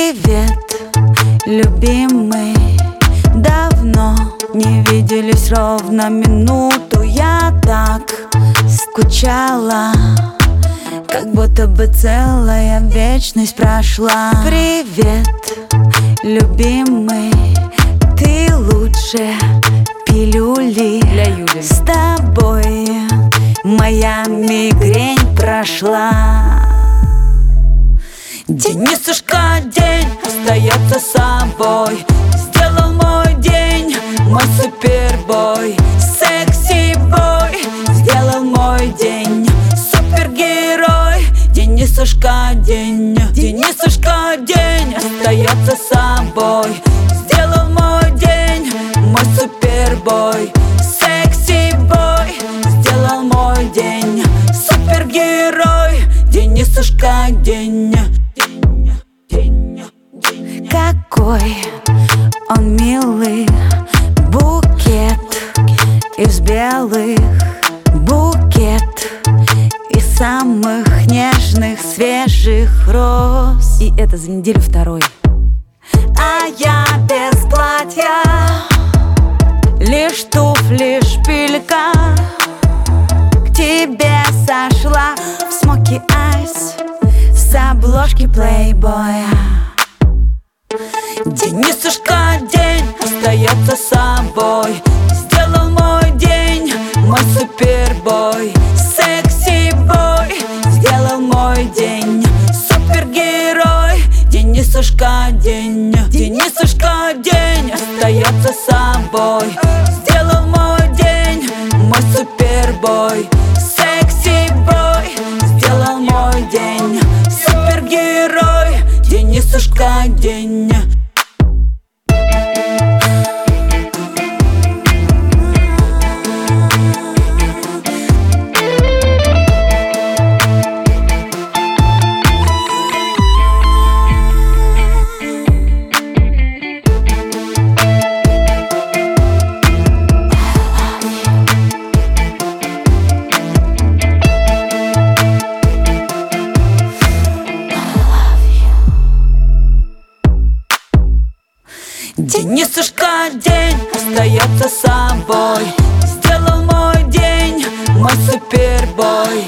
Привет, любимый. Давно не виделись ровно минуту. Я так скучала, как будто бы целая вечность прошла. Привет, любимый. Ты лучше пилюли. Для Юли. С тобой моя мигрень прошла. Денисушка день остается собой. Сделал мой день мой супербой. Секси-бой сделал мой день. Супергерой. Денисушка день. Денисушка день остается собой. Сделал мой день мой супербой. Секси-бой сделал мой день. Супергерой. Денисушка день. Какой он милый, букет из белых, букет из самых нежных, свежих роз. И это за неделю второй. А я без платья, лишь туфли, шпилька. К тебе сошла в смоки айс с обложки плейбоя. Денисушка день остается собой. Сделал мой день мой супербой. Секси-бой сделал мой день. Супергерой. Денисушка день. Денисушка день остается собой. Сделал мой день мой супербой. Секси-бой сделал мой день. Супергерой. Денисушка день. Денисушка день остается собой. Сделал мой день мой супербой.